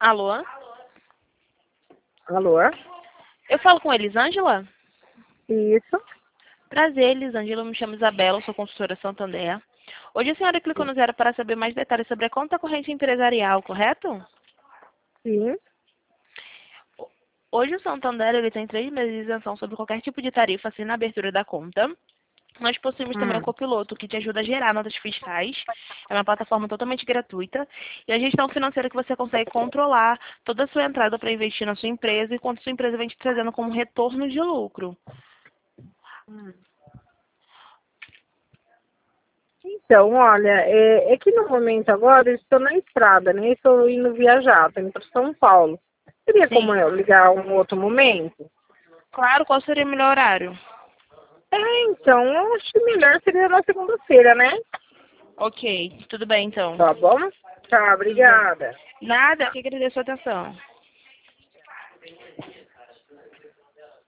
Alô? Alô? Eu falo com Elisângela? Isso. Prazer, Elisângela. Eu me chamo Isabela, eu sou consultora Santander. Hoje a senhora clicou no zero para saber mais detalhes sobre a conta corrente empresarial, correto? Sim. Hoje o Santander ele tem 3 meses de isenção sobre qualquer tipo de tarifa assim na abertura da conta. Nós possuímos também o Copiloto, que te ajuda a gerar notas fiscais. É uma plataforma totalmente gratuita. E a gestão financeira que você consegue controlar toda a sua entrada para investir na sua empresa e quanto sua empresa vem te trazendo como retorno de lucro. Então, olha, é que no momento agora eu estou na estrada, né? Estou indo viajar, estou indo para São Paulo. Seria como Sim. eu ligar um outro momento? Claro, qual seria o melhor horário? Então, eu acho que melhor seria na segunda-feira, né? Ok, tudo bem então. Tá bom? Tá, Tudo bem. obrigada. Nada, eu que agradeço a atenção.